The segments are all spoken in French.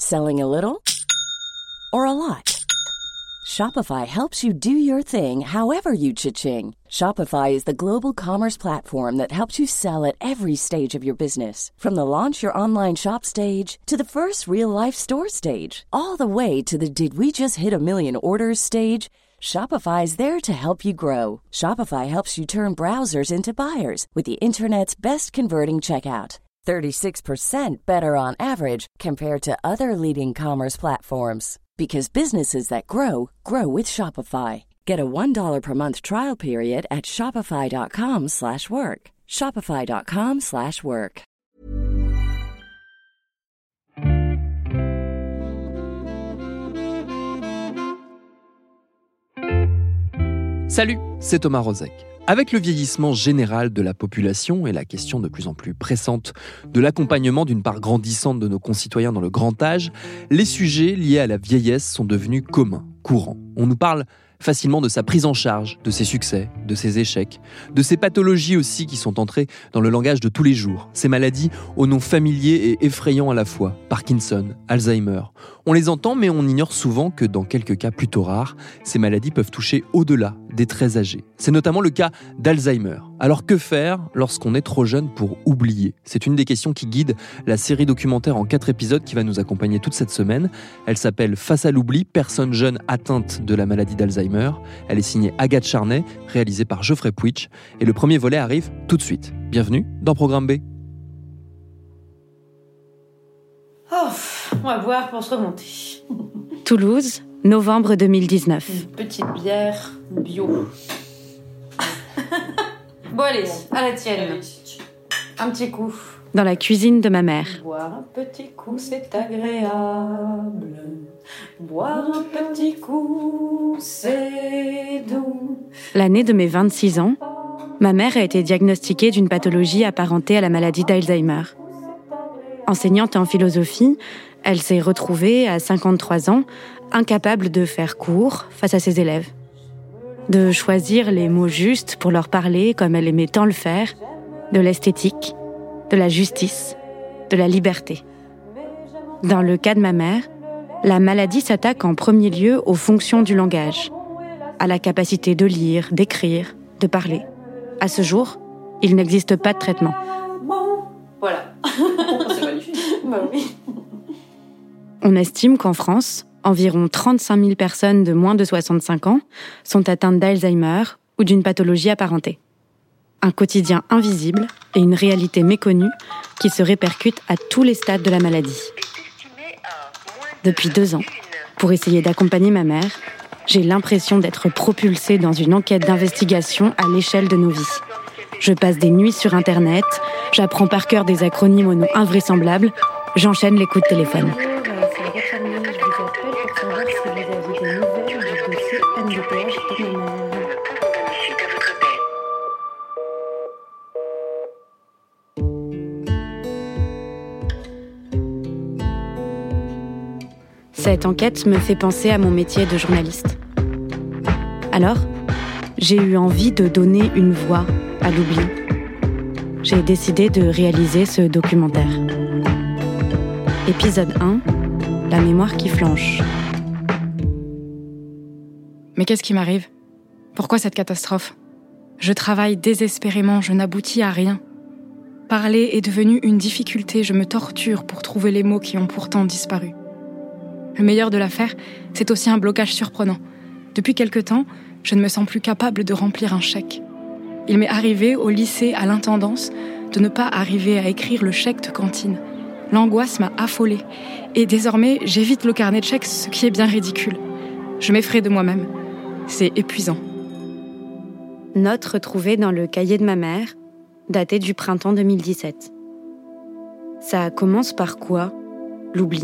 Selling a little or a lot? Shopify helps you do your thing however you cha-ching. Shopify is the global commerce platform that helps you sell at every stage of your business. From the launch your online shop stage to the first real-life store stage, all the way to the did we just hit a million orders stage. Shopify is there to help you grow. Shopify helps you turn browsers into buyers with the internet's best converting checkout. 36% better on average compared to other leading commerce platforms. Because businesses that grow, grow with Shopify. Get a $1 per month trial period at shopify.com/work. Shopify.com/work. Salut, c'est Thomas Rozek. Avec le vieillissement général de la population et la question de plus en plus pressante de l'accompagnement d'une part grandissante de nos concitoyens dans le grand âge, les sujets liés à la vieillesse sont devenus communs, courants. On nous parle facilement de sa prise en charge, de ses succès, de ses échecs, de ses pathologies aussi qui sont entrées dans le langage de tous les jours. Ces maladies aux noms familiers et effrayants à la fois, Parkinson, Alzheimer. On les entend mais on ignore souvent que dans quelques cas plutôt rares, ces maladies peuvent toucher au-delà des très âgés. C'est notamment le cas d'Alzheimer. Alors que faire lorsqu'on est trop jeune pour oublier ? C'est une des questions qui guide la série documentaire en 4 épisodes qui va nous accompagner toute cette semaine. Elle s'appelle « Face à l'oubli, personnes jeunes atteintes de la maladie d'Alzheimer ». Elle est signée Agathe Charnay, réalisée par Geoffrey Puitch. Et le premier volet arrive tout de suite. Bienvenue dans Programme B. Oh, on va boire pour se remonter. Toulouse, novembre 2019. Une petite bière bio. Bon allez, à la tienne. Un petit coup. Dans la cuisine de ma mère. Boire un petit coup, c'est agréable. Boire un petit coup, c'est doux. L'année de mes 26 ans, ma mère a été diagnostiquée d'une pathologie apparentée à la maladie d'Alzheimer. Enseignante en philosophie, elle s'est retrouvée à 53 ans, incapable de faire cours face à ses élèves. De choisir les mots justes pour leur parler comme elle aimait tant le faire, de l'esthétique, de la justice, de la liberté. Dans le cas de ma mère, la maladie s'attaque en premier lieu aux fonctions du langage, à la capacité de lire, d'écrire, de parler. À ce jour, il n'existe pas de traitement. Voilà. C'est magnifique. Bah oui. On estime qu'en France, environ 35 000 personnes de moins de 65 ans sont atteintes d'Alzheimer ou d'une pathologie apparentée. Un quotidien invisible et une réalité méconnue qui se répercutent à tous les stades de la maladie. Depuis 2 ans, pour essayer d'accompagner ma mère, j'ai l'impression d'être propulsée dans une enquête d'investigation à l'échelle de nos vies. Je passe des nuits sur Internet, j'apprends par cœur des acronymes aux noms invraisemblables, j'enchaîne les coups de téléphone. Cette enquête me fait penser à mon métier de journaliste. Alors, j'ai eu envie de donner une voix à l'oubli. J'ai décidé de réaliser ce documentaire. Épisode 1, la mémoire qui flanche. Mais qu'est-ce qui m'arrive ? Pourquoi cette catastrophe ? Je travaille désespérément, je n'aboutis à rien. Parler est devenu une difficulté, je me torture pour trouver les mots qui ont pourtant disparu. Le meilleur de l'affaire, c'est aussi un blocage surprenant. Depuis quelque temps, je ne me sens plus capable de remplir un chèque. Il m'est arrivé au lycée, à l'intendance, de ne pas arriver à écrire le chèque de cantine. L'angoisse m'a affolée. Et désormais, j'évite le carnet de chèques, ce qui est bien ridicule. Je m'effraie de moi-même. C'est épuisant. Note retrouvée dans le cahier de ma mère, daté du printemps 2017. Ça commence par quoi, l'oubli ?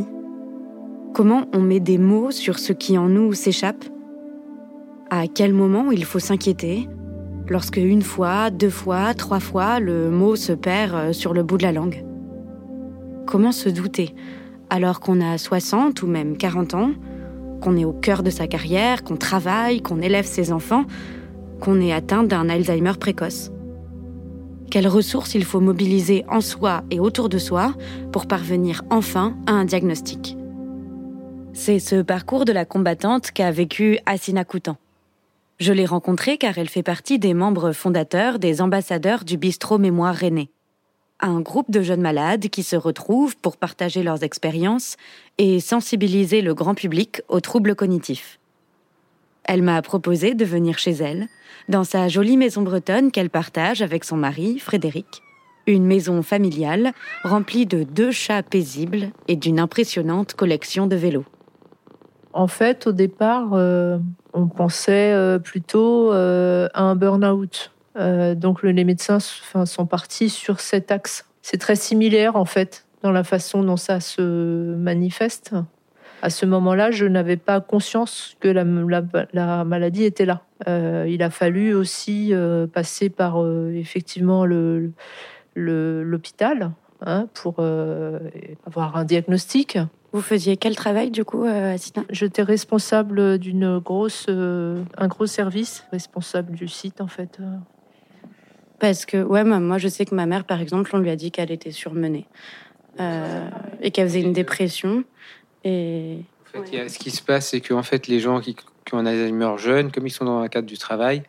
Comment on met des mots sur ce qui en nous s'échappe ? À quel moment il faut s'inquiéter ? Lorsque 1 fois, 2 fois, 3 fois, le mot se perd sur le bout de la langue. Comment se douter, alors qu'on a 60 ou même 40 ans, qu'on est au cœur de sa carrière, qu'on travaille, qu'on élève ses enfants, qu'on est atteint d'un Alzheimer précoce ? Quelles ressources il faut mobiliser en soi et autour de soi pour parvenir enfin à un diagnostic ? C'est ce parcours de la combattante qu'a vécu Hasina Coutan. Je l'ai rencontrée car elle fait partie des membres fondateurs des ambassadeurs du Bistrot Mémoire Rennais. Un groupe de jeunes malades qui se retrouvent pour partager leurs expériences et sensibiliser le grand public aux troubles cognitifs. Elle m'a proposé de venir chez elle, dans sa jolie maison bretonne qu'elle partage avec son mari, Frédéric. Une maison familiale remplie de 2 chats paisibles et d'une impressionnante collection de vélos. En fait, au départ, on pensait plutôt à un burn-out. Donc les médecins sont partis sur cet axe. C'est très similaire, en fait, dans la façon dont ça se manifeste. À ce moment-là, je n'avais pas conscience que la maladie était là. Il a fallu aussi passer par effectivement l'hôpital pour avoir un diagnostic. Vous faisiez quel travail du coup, Hasina ? J'étais responsable d'un gros service, responsable du site en fait. Parce que moi je sais que ma mère par exemple, on lui a dit qu'elle était surmenée et qu'elle faisait une dépression. Et en fait, ce qui se passe, c'est que en fait, les gens qui ont un Alzheimer jeune, comme ils sont dans le cadre du travail,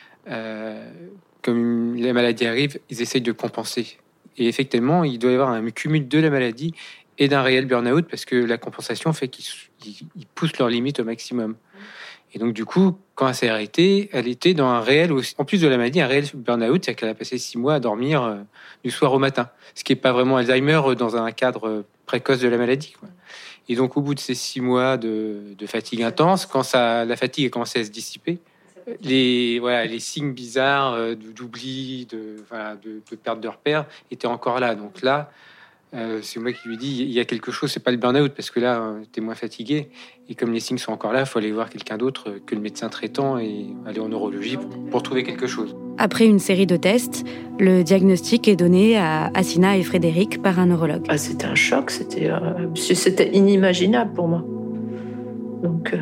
comme les maladies arrivent, ils essayent de compenser. Et effectivement, il doit y avoir un cumul de la maladie et d'un réel burn-out parce que la compensation fait qu'ils poussent leurs limites au maximum. Et donc, du coup, quand elle s'est arrêtée, elle était dans un réel, en plus de la maladie, un réel burn-out, c'est-à-dire qu'elle a passé 6 mois à dormir du soir au matin. Ce qui n'est pas vraiment Alzheimer dans un cadre précoce de la maladie, quoi. Et donc, au bout de ces 6 mois de fatigue intense, quand la fatigue a commencé à se dissiper, les signes bizarres d'oubli, de perte de repères étaient encore là. Donc là, c'est moi qui lui dis, il y a quelque chose, c'est pas le burn-out, parce que là, t'es moins fatigué. Et comme les signes sont encore là, il faut aller voir quelqu'un d'autre que le médecin traitant et aller en neurologie pour trouver quelque chose. Après une série de tests, le diagnostic est donné à Hasina et Frédéric par un neurologue. C'était un choc, c'était inimaginable pour moi. Donc,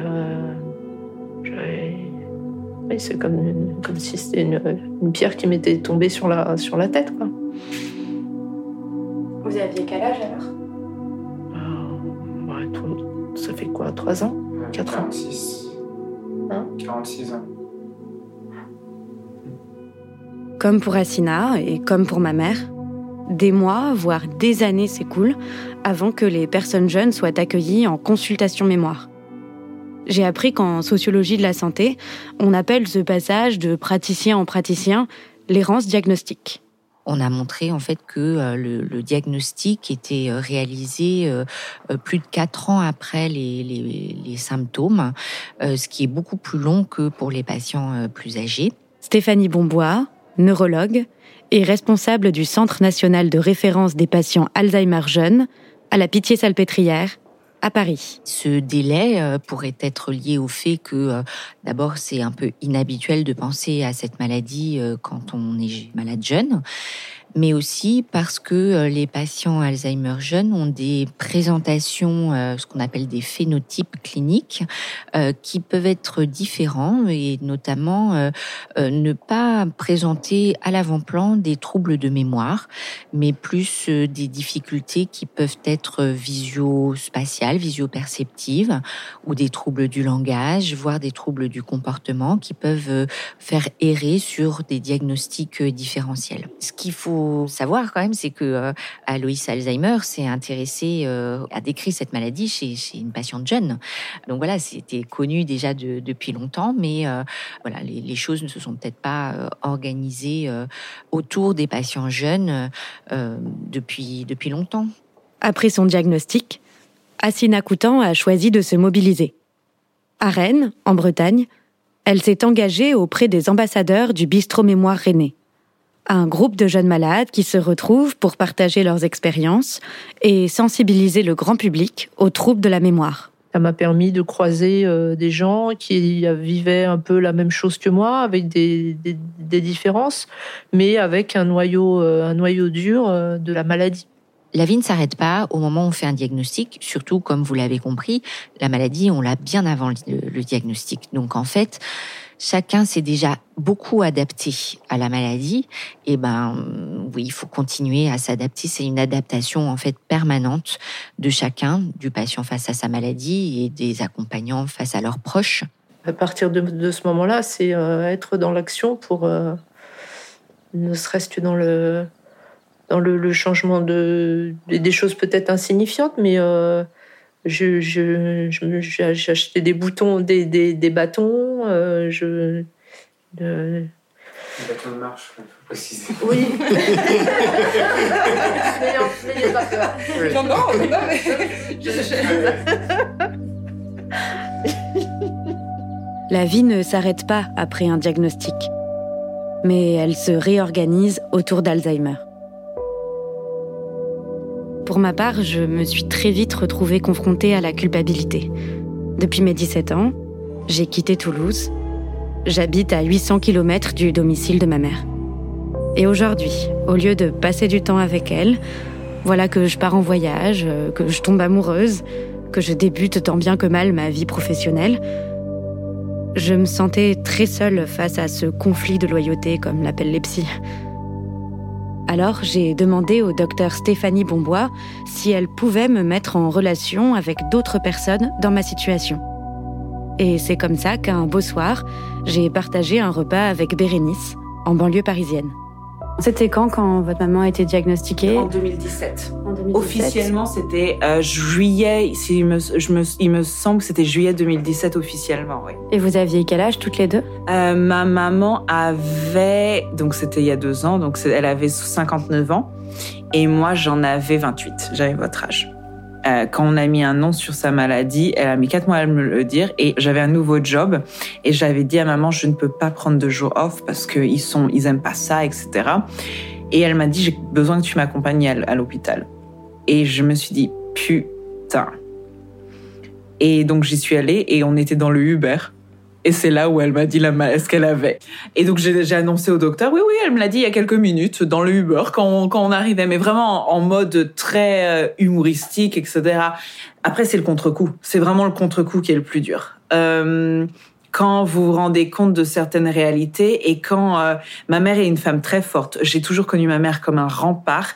c'est comme si c'était une pierre qui m'était tombée sur la tête, quoi. Vous aviez quel âge alors ? Ça fait quoi, 3 ans 4 ans 46 ans. Comme pour Hasina et comme pour ma mère, des mois, voire des années s'écoulent avant que les personnes jeunes soient accueillies en consultation mémoire. J'ai appris qu'en sociologie de la santé, on appelle ce passage de praticien en praticien l'errance diagnostique. On a montré en fait que le diagnostic était réalisé plus de 4 ans après les symptômes, ce qui est beaucoup plus long que pour les patients plus âgés. Stéphanie Bombois, neurologue et responsable du Centre national de référence des patients Alzheimer jeunes à la Pitié-Salpêtrière, à Paris. Ce délai pourrait être lié au fait que, d'abord, c'est un peu inhabituel de penser à cette maladie quand on est malade jeune, mais aussi parce que les patients Alzheimer jeunes ont des présentations, ce qu'on appelle des phénotypes cliniques, qui peuvent être différents et notamment ne pas présenter à l'avant-plan des troubles de mémoire, mais plus des difficultés qui peuvent être visio-spatiales, visio-perceptives, ou des troubles du langage, voire des troubles du comportement qui peuvent faire errer sur des diagnostics différentiels. Ce qu'il faut savoir quand même, c'est que Aloïs Alzheimer s'est intéressée, a décrit cette maladie chez une patiente jeune. Donc voilà, c'était connu déjà depuis longtemps, mais les choses ne se sont peut-être pas organisées autour des patients jeunes depuis longtemps. Après son diagnostic, Hasina Coutan a choisi de se mobiliser. À Rennes, en Bretagne, elle s'est engagée auprès des ambassadeurs du Bistrot Mémoire Rennais, un groupe de jeunes malades qui se retrouvent pour partager leurs expériences et sensibiliser le grand public aux troubles de la mémoire. Ça m'a permis de croiser des gens qui vivaient un peu la même chose que moi, avec des différences, mais avec un noyau dur de la maladie. La vie ne s'arrête pas au moment où on fait un diagnostic, surtout, comme vous l'avez compris, la maladie, on l'a bien avant le diagnostic. Donc, en fait, chacun s'est déjà beaucoup adapté à la maladie. Et oui, il faut continuer à s'adapter. C'est une adaptation, en fait, permanente de chacun, du patient face à sa maladie et des accompagnants face à leurs proches. À partir de ce moment-là, c'est être dans l'action pour, ne serait-ce que dans le changement des choses peut-être insignifiantes, mais j'ai acheté des boutons, des bâtons. Les bâtons de marche, il faut préciser. Oui. N'ayez pas peur. Oui. Non, La vie ne s'arrête pas après un diagnostic, mais elle se réorganise autour d'Alzheimer. Pour ma part, je me suis très vite retrouvée confrontée à la culpabilité. Depuis mes 17 ans, j'ai quitté Toulouse. J'habite à 800 km du domicile de ma mère. Et aujourd'hui, au lieu de passer du temps avec elle, voilà que je pars en voyage, que je tombe amoureuse, que je débute tant bien que mal ma vie professionnelle. Je me sentais très seule face à ce conflit de loyauté, comme l'appellent les psys. Alors, j'ai demandé au docteur Stéphanie Bombois si elle pouvait me mettre en relation avec d'autres personnes dans ma situation. Et c'est comme ça qu'un beau soir, j'ai partagé un repas avec Bérénice, en banlieue parisienne. C'était quand votre maman a été diagnostiquée ? En 2017. Officiellement, c'était juillet. Il me semble que c'était juillet 2017 officiellement, oui. Et vous aviez quel âge toutes les deux ? Ma maman avait, donc c'était il y a 2 ans, donc elle avait 59 ans. Et moi, j'en avais 28. J'avais votre âge. Quand on a mis un nom sur sa maladie, elle a mis 4 mois à me le dire et j'avais un nouveau job et j'avais dit à maman je ne peux pas prendre de jours off parce qu'ils aiment pas ça, etc. Et elle m'a dit j'ai besoin que tu m'accompagnes à l'hôpital. Et je me suis dit putain. Et donc j'y suis allée et on était dans le Uber. Et c'est là où elle m'a dit ce qu'elle avait. Et donc j'ai annoncé au docteur, oui, elle me l'a dit il y a quelques minutes dans le Uber quand on arrivait, mais vraiment en mode très humoristique, etc. Après, c'est le contre-coup. C'est vraiment le contre-coup qui est le plus dur. Quand vous vous rendez compte de certaines réalités et quand ma mère est une femme très forte, j'ai toujours connu ma mère comme un rempart.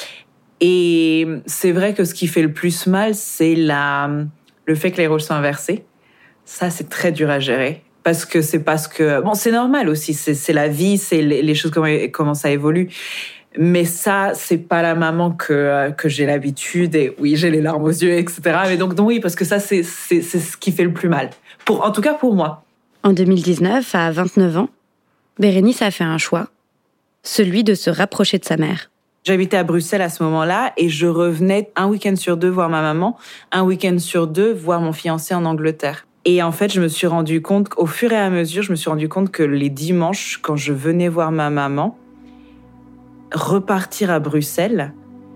Et c'est vrai que ce qui fait le plus mal, c'est le fait que les rôles sont inversés. Ça, c'est très dur à gérer. Parce que c'est normal aussi. C'est la vie, c'est les choses, comment ça évolue. Mais ça, c'est pas la maman que j'ai l'habitude. Et oui, j'ai les larmes aux yeux, etc. Mais donc oui, parce que ça, c'est ce qui fait le plus mal. En tout cas, pour moi. En 2019, à 29 ans, Bérénice a fait un choix. Celui de se rapprocher de sa mère. J'habitais à Bruxelles à ce moment-là et je revenais un week-end sur 2 voir ma maman, un week-end sur 2 voir mon fiancé en Angleterre. Et en fait, je me suis rendu compte, au fur et à mesure, que les dimanches, quand je venais voir ma maman, repartir à Bruxelles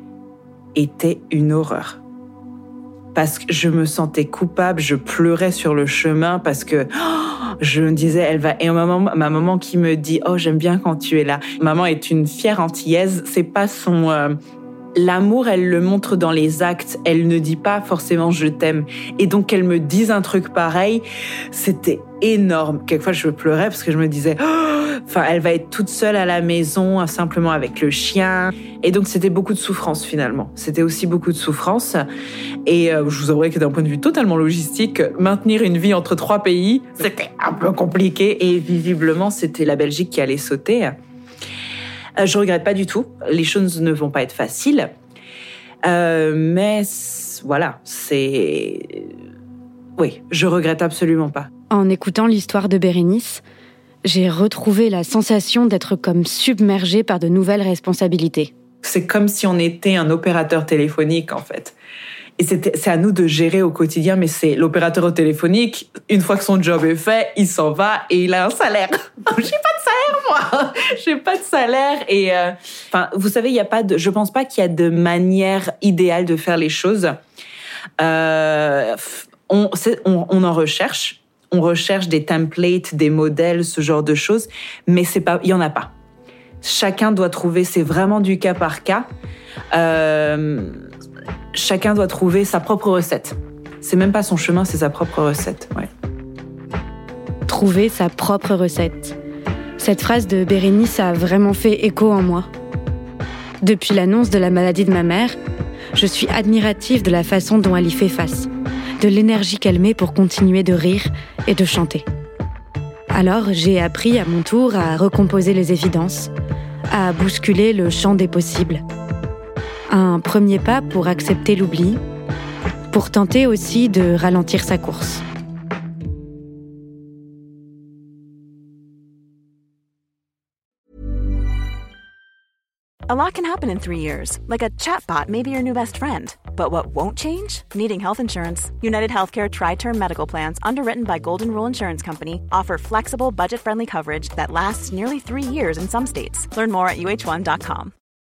était une horreur. Parce que je me sentais coupable, je pleurais sur le chemin parce que je me disais, elle va... Et ma maman qui me dit, oh, j'aime bien quand tu es là. Maman est une fière antillaise, c'est pas son... L'amour, elle le montre dans les actes. Elle ne dit pas forcément « je t'aime ». Et donc, qu'elle me dise un truc pareil, c'était énorme. Quelquefois, je pleurais parce que je me disais elle va être toute seule à la maison, simplement avec le chien. Et donc, c'était beaucoup de souffrance, finalement. C'était aussi beaucoup de souffrance. Et je vous avouerai que d'un point de vue totalement logistique, maintenir une vie entre 3 pays, c'était un peu compliqué. Et visiblement, c'était la Belgique qui allait sauter. Je regrette pas du tout. Les choses ne vont pas être faciles. Mais voilà, oui, je regrette absolument pas. En écoutant l'histoire de Bérénice, j'ai retrouvé la sensation d'être comme submergée par de nouvelles responsabilités. C'est comme si on était un opérateur téléphonique, en fait. Et c'est à nous de gérer au quotidien, mais c'est l'opérateur téléphonique, une fois que son job est fait, il s'en va et il a un salaire. J'ai pas de salaire, moi. J'ai pas de salaire. Et vous savez, je pense pas qu'il y a de manière idéale de faire les choses. On en recherche. On recherche des templates, des modèles, ce genre de choses, mais il y en a pas. Chacun doit trouver, c'est vraiment du cas par cas. Chacun doit trouver sa propre recette. C'est même pas son chemin, c'est sa propre recette. Ouais. Trouver sa propre recette. Cette phrase de Bérénice a vraiment fait écho en moi. Depuis l'annonce de la maladie de ma mère, je suis admirative de la façon dont elle y fait face, de l'énergie qu'elle met pour continuer de rire et de chanter. Alors, j'ai appris à mon tour à recomposer les évidences, à bousculer le champ des possibles. Un premier pas pour accepter l'oubli, pour tenter aussi de ralentir sa course. A lot can happen in 3 years, like a chatbot may be your new best friend. But what won't change? Needing health insurance. United Healthcare Tri-Term Medical Plans, underwritten by Golden Rule Insurance Company, offer flexible, budget-friendly coverage that lasts nearly 3 years in some states. Learn more at uh1.com.